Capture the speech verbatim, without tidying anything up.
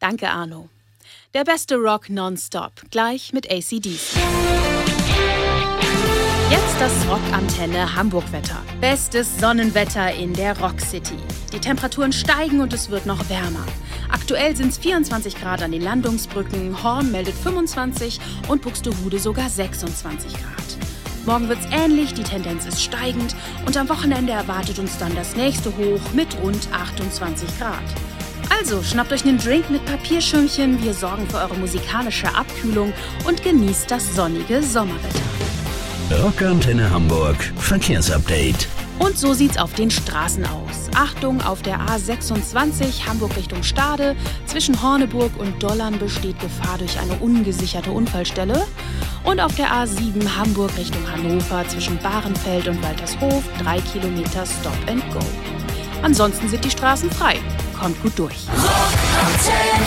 Danke, Arno. Der beste Rock nonstop, gleich mit A C D C. Jetzt das Rockantenne Hamburg-Wetter. Bestes Sonnenwetter in der Rock City. Die Temperaturen steigen und es wird noch wärmer. Aktuell sind es vierundzwanzig Grad an den Landungsbrücken, Horn meldet fünfundzwanzig und Buxtehude sogar sechsundzwanzig Grad. Morgen wird's ähnlich, die Tendenz ist steigend und am Wochenende erwartet uns dann das nächste Hoch mit rund achtundzwanzig Grad. Also schnappt euch einen Drink mit Papierschirmchen, wir sorgen für eure musikalische Abkühlung und genießt das sonnige Sommerwetter. Rockantenne Hamburg Verkehrsupdate. Und so sieht's auf den Straßen aus. Achtung, auf der A sechsundzwanzig Hamburg Richtung Stade. Zwischen Horneburg und Dollern besteht Gefahr durch eine ungesicherte Unfallstelle. Und auf der A sieben Hamburg Richtung Hannover zwischen Bahrenfeld und Waltershof drei Kilometer Stop and Go. Ansonsten sind die Straßen frei. Kommt gut durch. Rockantenne.